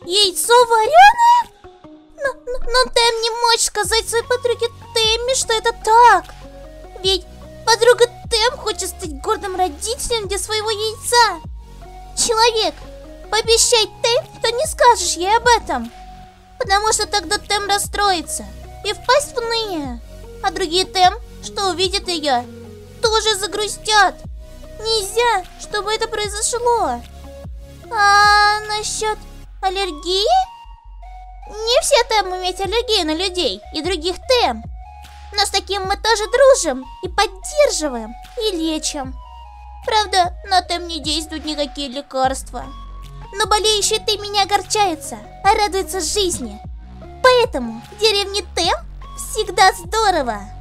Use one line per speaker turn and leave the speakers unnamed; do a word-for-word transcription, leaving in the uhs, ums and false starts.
Яйцо вареное? Но, но, но Тэм не может сказать своей подруге Тэмми, что это так. Ведь подруга Тэм хочет стать гордым родителем для своего яйца. Человек, пообещай Тэм, что не скажешь ей об этом. Потому что тогда Тэм расстроится и впасть в уныние. А другие Тэм, что увидят ее, тоже загрустят. Нельзя, чтобы это произошло. А насчет аллергии? Не все Тэм имеют аллергию на людей и других Тэм. Но с таким мы тоже дружим и поддерживаем, и лечим. Правда, на Тэм не действуют никакие лекарства. Но болеющий Тэм не огорчается, а радуется жизни. Поэтому в деревне Тэм всегда здорово.